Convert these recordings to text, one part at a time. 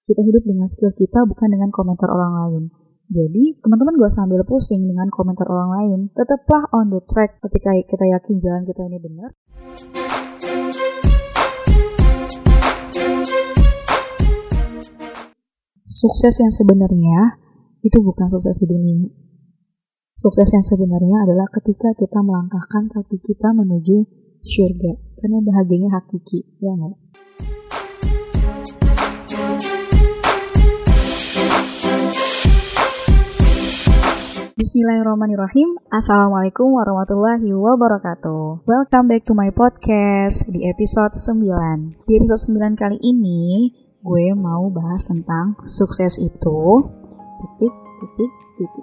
Kita hidup dengan skill kita, bukan dengan komentar orang lain. Jadi, teman-teman gak usah ambil pusing dengan komentar orang lain. Tetaplah on the track ketika kita yakin jalan kita ini benar. Sukses yang sebenarnya itu bukan sukses di dunia. Sukses yang sebenarnya adalah ketika kita melangkahkan kaki kita menuju surga. Karena bahagianya hakiki, ya nggak? Bismillahirrahmanirrahim. Assalamualaikum warahmatullahi wabarakatuh. Welcome back to my podcast di episode 9. Di episode 9 kali ini gue mau bahas tentang sukses itu titik.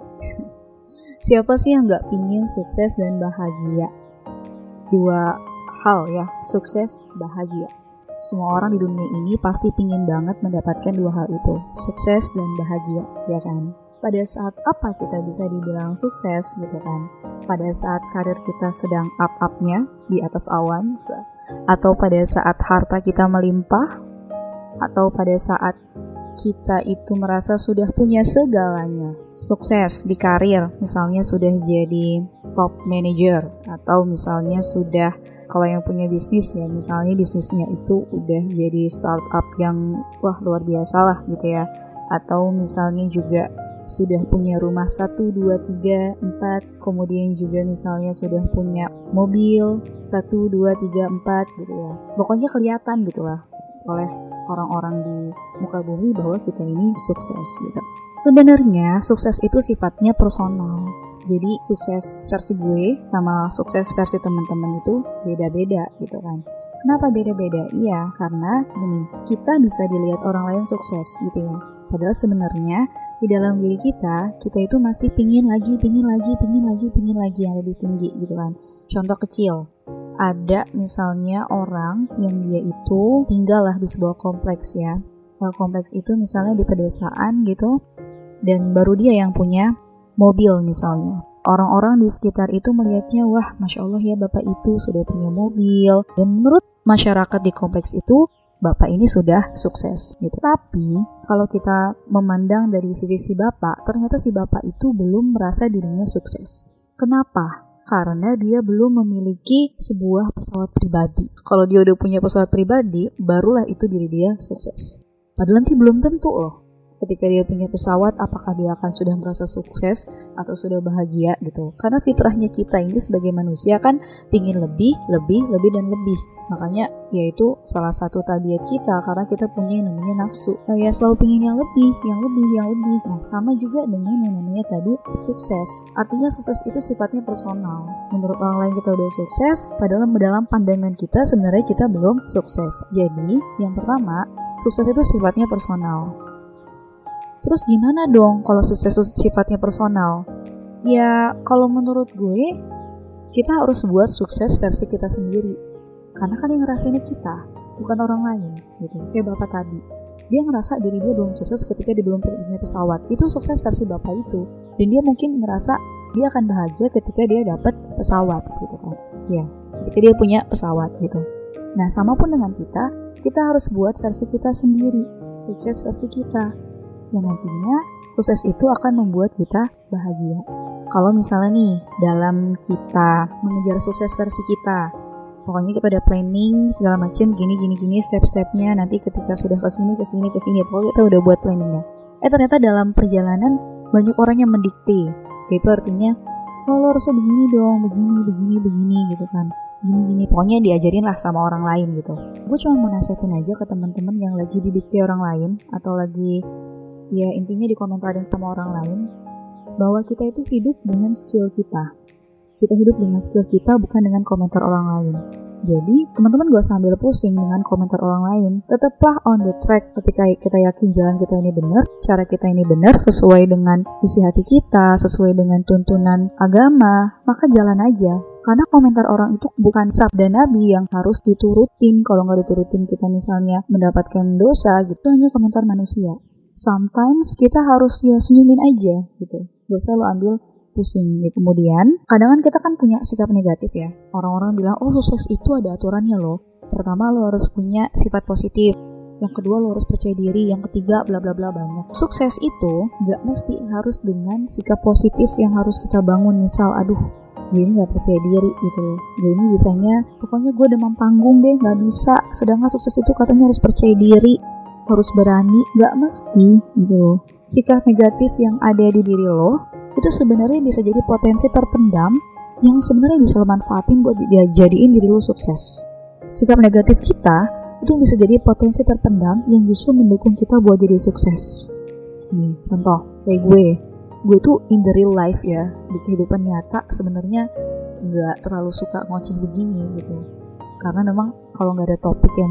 Siapa sih yang gak pingin sukses dan bahagia? Dua hal ya, sukses, bahagia. Semua orang di dunia ini pasti pingin banget mendapatkan dua hal itu, sukses dan bahagia, ya kan? Pada saat apa kita bisa dibilang sukses gitu kan? Pada saat karir kita sedang up-upnya di atas awan, atau pada saat harta kita melimpah, atau pada saat kita itu merasa sudah punya segalanya. Sukses di karir, misalnya sudah jadi top manager, atau misalnya sudah, kalau yang punya bisnis ya, misalnya bisnisnya itu udah jadi startup yang wah luar biasa lah gitu ya. Atau misalnya juga sudah punya rumah 1, 2, 3, 4, kemudian juga misalnya sudah punya mobil 1, 2, 3, 4 gitu ya. Pokoknya kelihatan gitu lah oleh orang-orang di muka bumi bahwa kita ini sukses gitu. Sebenarnya sukses itu sifatnya personal. Jadi sukses versi gue sama sukses versi teman-teman itu beda-beda gitu kan. Kenapa beda-beda? Iya, karena gini, kita bisa dilihat orang lain sukses gitu ya. Padahal sebenarnya di dalam diri kita itu masih pingin lagi yang lebih tinggi gitu kan. Contoh kecil, ada misalnya orang yang dia itu tinggal lah di sebuah kompleks ya. Kompleks itu misalnya di pedesaan gitu, dan baru dia yang punya mobil misalnya. Orang-orang di sekitar itu melihatnya, wah Masya Allah ya bapak itu sudah punya mobil. Dan menurut masyarakat di kompleks itu, bapak ini sudah sukses gitu. Tapi kalau kita memandang dari sisi si bapak, ternyata si bapak itu belum merasa dirinya sukses. Kenapa? Karena dia belum memiliki sebuah pesawat pribadi. Kalau dia udah punya pesawat pribadi, barulah itu diri dia sukses. Padahal nanti belum tentu loh. Ketika dia punya pesawat, apakah dia akan sudah merasa sukses atau sudah bahagia gitu. Karena fitrahnya kita ini sebagai manusia kan pingin lebih dan lebih. Makanya yaitu salah satu tabiat kita, karena kita punya yang namanya nafsu. Ya selalu pingin yang lebih. Nah sama juga dengan yang namanya tadi sukses. Artinya sukses itu sifatnya personal. Menurut orang lain kita udah sukses, padahal dalam pandangan kita sebenarnya kita belum sukses. Jadi yang pertama, sukses itu sifatnya personal. Terus gimana dong kalau sukses sifatnya personal? Ya kalau menurut gue, kita harus buat sukses versi kita sendiri. Karena kan yang ngerasainnya kita, bukan orang lain gitu. Kayak bapak tadi, dia ngerasa diri dia belum sukses ketika dia belum punya pesawat. Itu sukses versi bapak itu. Dan dia mungkin ngerasa dia akan bahagia ketika dia dapat pesawat gitu kan. Ya, ketika dia punya pesawat gitu. Nah sama pun dengan kita harus buat versi kita sendiri, sukses versi kita. Yang nantinya sukses itu akan membuat kita bahagia. Kalau misalnya nih dalam kita mengejar sukses versi kita, pokoknya kita udah planning segala macam gini step-stepnya, nanti ketika sudah kesini pokoknya kita udah buat planningnya. Ternyata dalam perjalanan banyak orang yang mendikte. Itu artinya lo harusnya begini dong, begini gitu kan. Gini, pokoknya diajarin lah sama orang lain gitu. Gue cuma mau nasihatin aja ke teman-teman yang lagi didikte orang lain atau lagi ya intinya dikomentarin sama orang lain, bahwa kita itu hidup dengan skill kita. Kita hidup dengan skill kita, bukan dengan komentar orang lain. Jadi teman-teman gak usah ambil pusing dengan komentar orang lain. Tetaplah on the track ketika kita yakin jalan kita ini benar, cara kita ini benar, sesuai dengan isi hati kita, sesuai dengan tuntunan agama, maka jalan aja. Karena komentar orang itu bukan sabda Nabi yang harus diturutin. Kalau gak diturutin kita misalnya mendapatkan dosa gitu, hanya komentar manusia. Sometimes kita harus ya senyumin aja gitu. Gak usah lo ambil pusing ya. Kemudian kadang kan kita kan punya sikap negatif ya. Orang-orang bilang, oh sukses itu ada aturannya loh. Pertama lo harus punya sifat positif. yang kedua lo harus percaya diri, yang ketiga bla bla bla banyak. Sukses itu gak mesti harus dengan sikap positif yang harus kita bangun. Misal, aduh gue ini gak percaya diri gitu loh, gue ini bisanya pokoknya gue demam panggung deh, gak bisa. Sedangkan sukses itu katanya harus percaya diri, harus berani. Gak mesti gitu loh. Sikap negatif yang ada di diri lo itu sebenarnya bisa jadi potensi terpendam yang sebenarnya bisa lo manfaatin buat jadiin diri lo sukses. Sikap negatif kita itu bisa jadi potensi terpendam yang justru mendukung kita buat jadi sukses. Nih, contoh kayak gue tuh in the real life ya, di kehidupan nyata sebenarnya nggak terlalu suka ngoceh begini gitu. Karena memang kalau nggak ada topik yang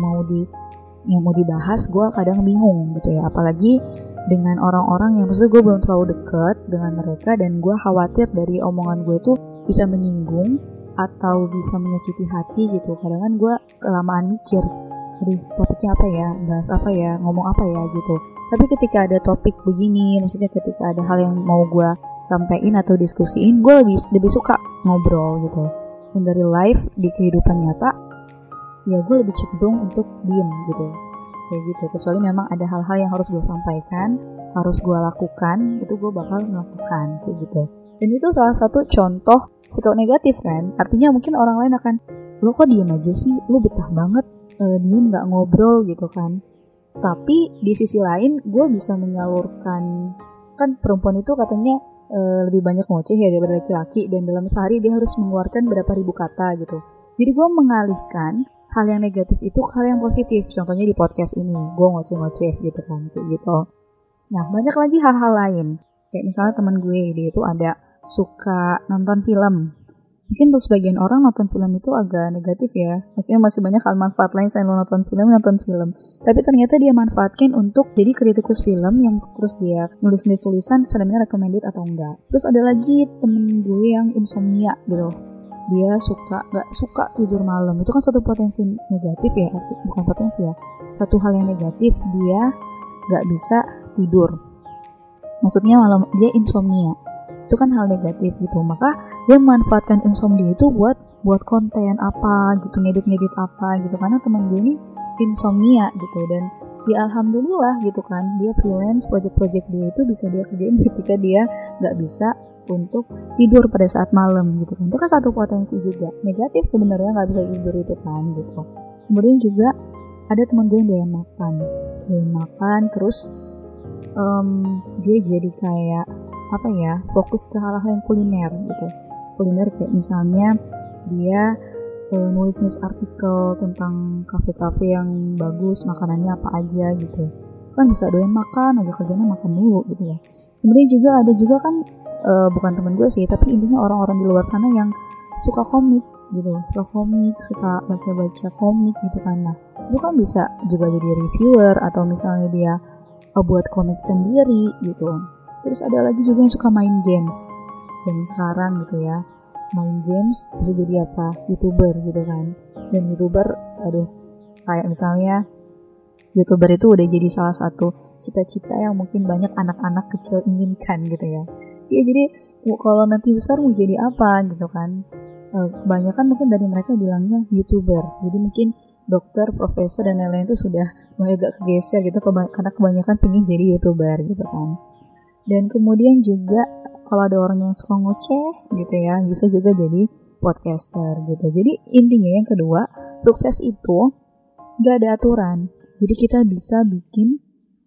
mau dibahas, gue kadang bingung gitu ya. Apalagi dengan orang-orang yang maksudnya gue belum terlalu deket dengan mereka, dan gue khawatir dari omongan gue tuh bisa menyinggung atau bisa menyakiti hati gitu. Kadang kan gue kelamaan mikir, aduh topiknya apa ya, bahas apa ya, ngomong apa ya gitu. Tapi ketika ada topik begini, maksudnya ketika ada hal yang mau gue sampein atau diskusiin, gue lebih suka ngobrol gitu. In the real life, di kehidupan nyata, ya gue lebih cenderung untuk diem gitu, kayak gitu. Kecuali memang ada hal-hal yang harus gue sampaikan, harus gue lakukan, itu gue bakal melakukan kayak gitu. Dan itu salah satu contoh sikap negatif kan. Artinya mungkin orang lain akan, lo kok diem aja sih, lo betah banget diem gak ngobrol gitu kan. Tapi di sisi lain gue bisa menyalurkan, kan perempuan itu katanya lebih banyak ngoceh ya daripada laki-laki, dan dalam sehari dia harus mengeluarkan berapa ribu kata gitu. Jadi gue mengalihkan hal yang negatif itu ke hal yang positif. Contohnya di podcast ini gue ngoceh-ngoceh gitu kan, kayak gitu. Nah banyak lagi hal-hal lain, kayak misalnya teman gue, dia itu ada suka nonton film. Mungkin untuk sebagian orang nonton film itu agak negatif ya, maksudnya masih banyak hal manfaat lain selain lo nonton film. Tapi ternyata dia manfaatkan untuk jadi kritikus film yang terus dia nulis tulisan filmnya recommended atau enggak. Terus ada lagi temen gue yang insomnia gitu, dia gak suka tidur malam. Itu kan satu potensi negatif ya, bukan potensi ya, satu hal yang negatif, dia gak bisa tidur, maksudnya malam dia insomnia. Itu kan hal negatif gitu. Maka dia memanfaatkan insomnia itu buat konten apa gitu, ngedit apa gitu. Karena teman gue ini insomnia gitu, dan ya alhamdulillah gitu kan, dia freelance, project dia itu bisa dia kerjain ketika dia gak bisa untuk tidur pada saat malam gitu kan. Itu kan satu potensi juga negatif sebenarnya, gak bisa tidur itu kan gitu. Kemudian juga ada teman gue yang doyan makan terus dia jadi kayak apa ya, fokus ke hal-hal yang kuliner gitu. Kuliner kayak misalnya dia nulis artikel tentang kafe-kafe yang bagus, makanannya apa aja gitu. Kan bisa doyan makan, aja kerjanya makan dulu gitu ya. Kemudian juga ada juga kan bukan temen gue sih, tapi intinya orang-orang di luar sana yang suka komik gitu, suka baca-baca komik gitu kan. Nah itu kan bisa juga jadi reviewer, atau misalnya dia buat komik sendiri gitu. Terus ada lagi juga yang suka main games, dan sekarang gitu ya, main games bisa jadi apa, YouTuber gitu kan. Dan YouTuber, kayak misalnya YouTuber itu udah jadi salah satu cita-cita yang mungkin banyak anak-anak kecil inginkan gitu ya. Ya jadi kalau nanti besar mau jadi apa gitu kan. Kebanyakan mungkin dari mereka bilangnya YouTuber. Jadi mungkin dokter, profesor dan lain-lain itu sudah mulai agak kegeser gitu, karena kebanyakan pengen jadi YouTuber gitu kan. Dan kemudian juga kalau ada orang yang suka ngoceh gitu ya, bisa juga jadi podcaster gitu. Jadi intinya yang kedua, sukses itu gak ada aturan. Jadi kita bisa bikin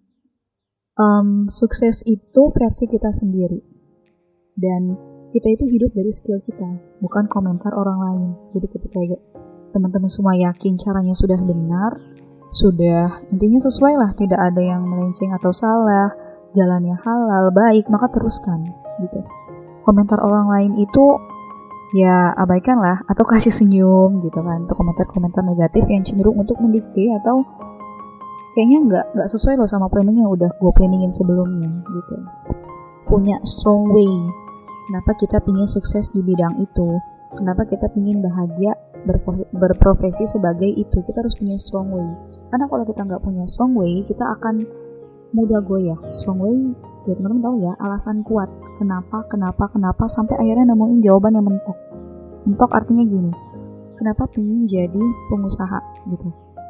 sukses itu versi kita sendiri. Dan kita itu hidup dari skill kita, bukan komentar orang lain. Jadi ketika teman-teman semua yakin caranya sudah benar, sudah intinya sesuai lah, tidak ada yang melenceng atau salah, jalannya halal, baik, maka teruskan gitu. Komentar orang lain itu ya abaikan lah, atau kasih senyum gitu kan. Untuk komentar-komentar negatif yang cenderung untuk mendikte atau kayaknya nggak sesuai loh sama planning yang udah gue planningin sebelumnya gitu. Punya strong way, kenapa kita pingin sukses di bidang itu, kenapa kita pingin bahagia berprofesi sebagai itu, kita harus punya strong way. Karena kalau kita nggak punya strong way, kita akan mudah goyah. Strong way, ya teman-teman tahu ya, alasan kuat. Kenapa sampai akhirnya nemuin jawaban yang mentok. Mentok artinya gini, kenapa pengen jadi pengusaha gitu.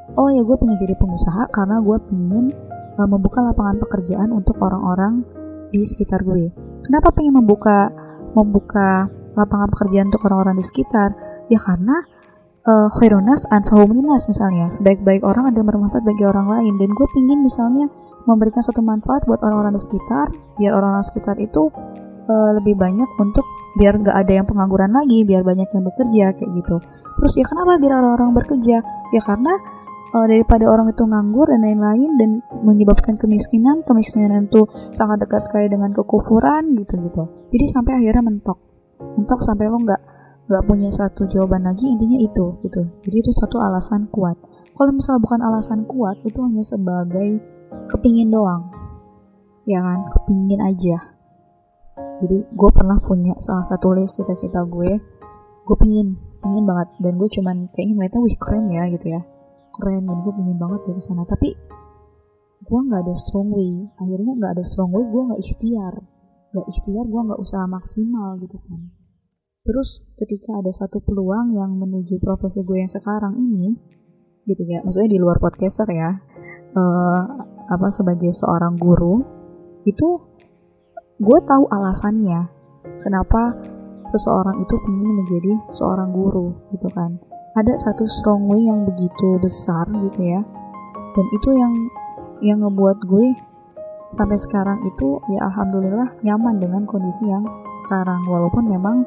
oh ya gue pengen jadi pengusaha karena gue pengen membuka lapangan pekerjaan untuk orang-orang di sekitar gue. Kenapa pengen membuka lapangan pekerjaan untuk orang-orang di sekitar? Ya karena khairunas anfa'uhum linnas, misalnya sebaik-baik orang ada yang bermanfaat bagi orang lain, dan gue pengen misalnya memberikan suatu manfaat buat orang-orang di sekitar, biar orang-orang sekitar itu lebih banyak, untuk biar gak ada yang pengangguran lagi, biar banyak yang bekerja kayak gitu. Terus ya kenapa biar orang-orang bekerja? Ya karena daripada orang itu nganggur dan lain-lain dan menyebabkan kemiskinan itu sangat dekat sekali dengan kekufuran gitu. Jadi sampai akhirnya mentok sampai lo nggak punya satu jawaban lagi, intinya itu gitu. Jadi itu satu alasan kuat. Kalau misalnya bukan alasan kuat, itu hanya sebagai kepingin doang, ya kan, kepingin aja. Jadi gue pernah punya salah satu list cita-cita gue pingin banget, dan gue cuman kayaknya ngeliatnya wih keren ya gitu ya, keren, dan gue pengen banget dari sana. Tapi gue nggak ada strong way, akhirnya nggak ada strong way, gue nggak ikhtiar, gue nggak usaha maksimal gitu kan. Terus ketika ada satu peluang yang menuju profesi gue yang sekarang ini gitu ya, maksudnya di luar podcaster ya, sebagai seorang guru, itu gue tahu alasannya kenapa seseorang itu ingin menjadi seorang guru gitu kan. Ada satu strong way yang begitu besar gitu ya, dan itu yang ngebuat gue sampai sekarang itu ya alhamdulillah nyaman dengan kondisi yang sekarang. Walaupun memang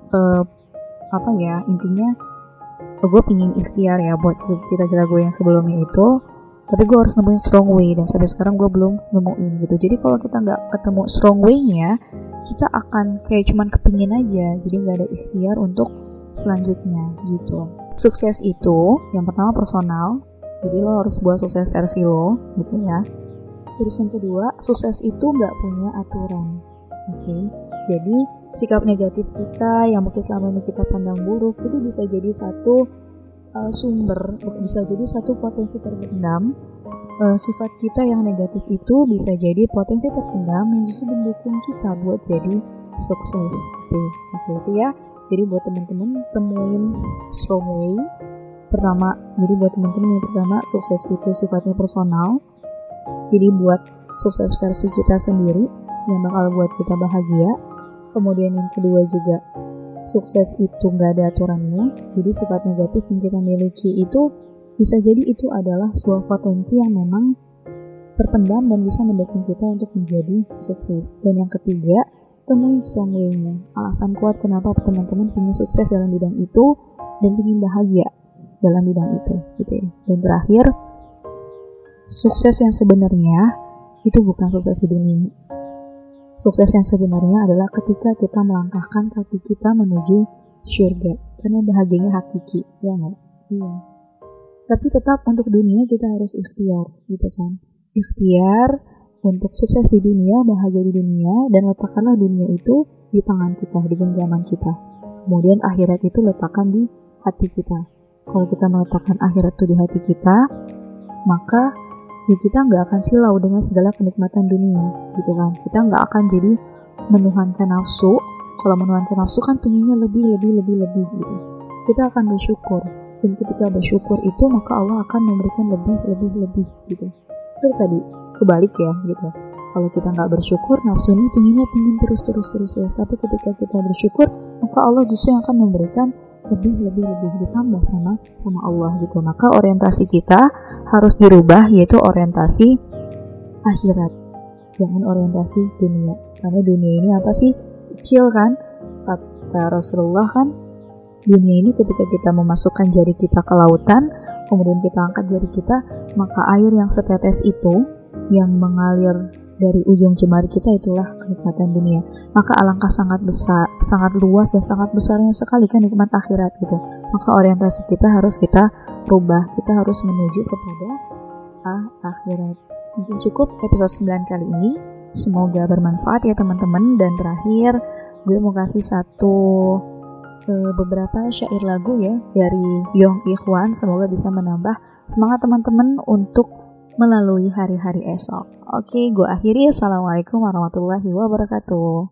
intinya gue pingin ikhtiar ya buat cita-cita gue yang sebelumnya itu, tapi gue harus nemuin strong way, dan sampai sekarang gue belum nemuin gitu. Jadi kalau kita nggak ketemu strong way-nya, kita akan kayak cuman kepingin aja, jadi nggak ada ikhtiar untuk selanjutnya gitu. Sukses itu yang pertama personal, jadi lo harus buat sukses versi lo gitu ya. Terus yang kedua, sukses itu nggak punya aturan. Oke. Jadi sikap negatif kita yang mungkin selama ini kita pandang buruk itu bisa jadi satu bisa jadi satu potensi terpendam. Sifat kita yang negatif itu bisa jadi potensi terpendam yang justru mendukung kita buat jadi sukses gitu. Oke, itu ya. Jadi buat teman-teman temuin strong way. Jadi buat teman-teman yang pertama, sukses itu sifatnya personal. Jadi buat sukses versi kita sendiri yang bakal buat kita bahagia. Kemudian yang kedua juga, sukses itu gak ada aturannya. Jadi sifat negatif yang kita miliki itu bisa jadi itu adalah sebuah potensi yang memang terpendam dan bisa mendukung kita untuk menjadi sukses. Dan yang ketiga, temuin strong way-nya. Alasan kuat kenapa teman-teman ingin sukses dalam bidang itu dan ingin bahagia dalam bidang itu gitu ya. Dan terakhir, sukses yang sebenarnya itu bukan sukses di dunia. Sukses yang sebenarnya adalah ketika kita melangkahkan kaki kita menuju surga, karena bahagianya hakiki, ya nggak? Iya. Tapi tetap untuk dunia kita harus ikhtiar, gitu kan? Ikhtiar untuk sukses di dunia, bahagia di dunia, dan letakkanlah dunia itu di tangan kita, di genggaman kita. Kemudian akhirat itu letakkan di hati kita. Kalau kita meletakkan akhirat itu di hati kita, maka ya kita nggak akan silau dengan segala kenikmatan dunia, gitu kan. Kita nggak akan jadi menuhankan nafsu. Kalau menuhankan nafsu kan pengennya lebih gitu. Kita akan bersyukur, dan ketika bersyukur itu maka Allah akan memberikan lebih gitu. Itu tadi kebalik ya gitu. Kalau kita nggak bersyukur, nafsu ini pengen terus. Tapi ketika kita bersyukur, maka Allah justru yang akan memberikan lebih ditambah sama Allah gitu. Maka orientasi kita harus dirubah, yaitu orientasi akhirat, jangan orientasi dunia. Karena dunia ini apa sih? Kecil kan? Kata Rasulullah kan, dunia ini ketika kita memasukkan jari kita ke lautan, kemudian kita angkat jari kita, maka air yang setetes itu yang mengalir dari ujung jemari kita itulah kenikmatan dunia. Maka alangkah sangat besar, sangat luas dan sangat besarnya sekali kan nikmat akhirat gitu. Maka orientasi kita harus kita rubah. Kita harus menuju kepada akhirat. Mungkin cukup episode 9 kali ini. Semoga bermanfaat ya teman-teman. Dan terakhir gue mau kasih beberapa syair lagu ya dari Yong Ikhwan. Semoga bisa menambah semangat teman-teman untuk melalui hari-hari esok. Oke, gue akhiri. Assalamualaikum warahmatullahi wabarakatuh.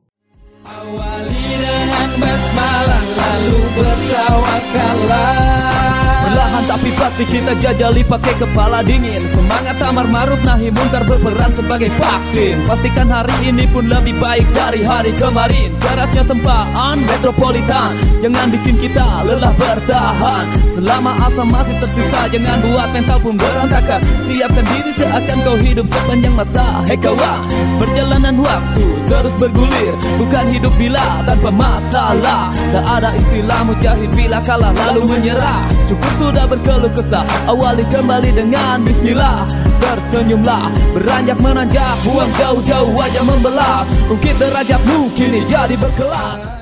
Awali dengan basmalah, lalu bertawakallah. Perlahan tapi pasti kita jajali pakai kepala dingin. Semangat amar ma'ruf nahi munkar berperan sebagai vaksin. Pastikan hari ini pun lebih baik dari hari kemarin. Derasnya tempaan metropolitan, jangan bikin kita lelah bertahan. Selama asa masih tersisa, jangan buat mental pun berantakan. Siapkan diri seakan kau hidup sepanjang masa. Hei kawan, perjalanan waktu terus bergulir, bukan hidup bila tanpa masalah. Tak ada istilah mujahid bila kalah lalu menyerah. Cukup sudah berkeluh kesah, awali kembali dengan bismillah. Tersenyumlah, beranjak menanjak, buang jauh-jauh wajah membelah. Ungkit derajatmu kini jadi berkelas.